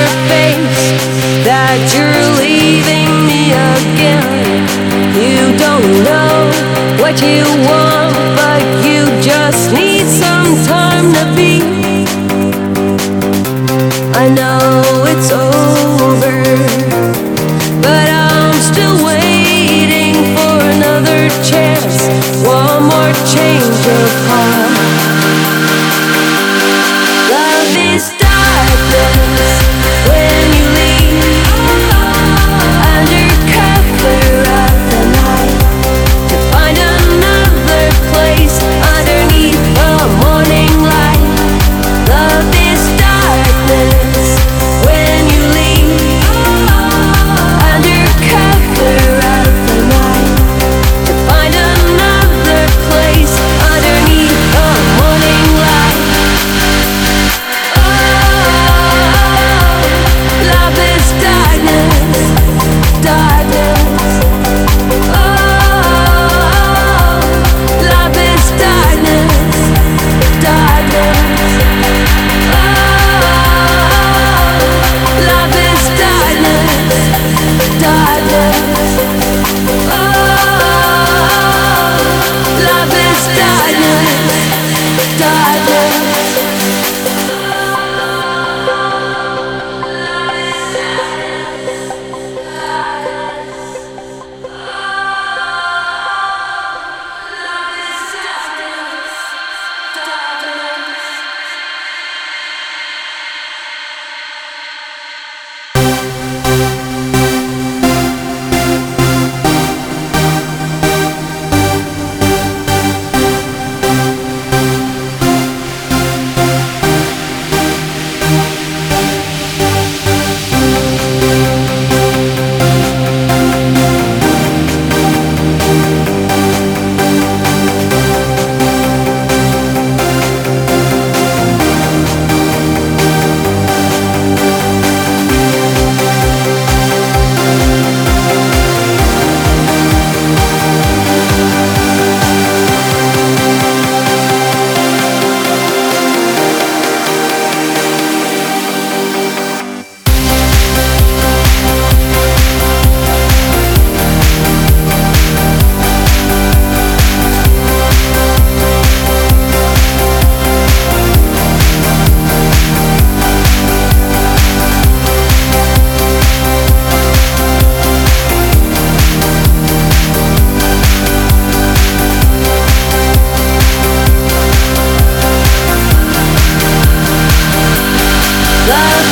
your face that you're leaving me again. You don't know what you want, but you just need some time to be. I know it's over, but I'm still waiting for another chance, one more change of heart. Love is darkness when you leave, under cover of the night, to find another place underneath the morning light. Love is darkness when you leave, under cover of the night, to find another place underneath the morning light. Love is darkness, darkness. Oh, love is darkness, darkness. Oh, love is darkness, darkness. Oh, love is darkness, darkness. Love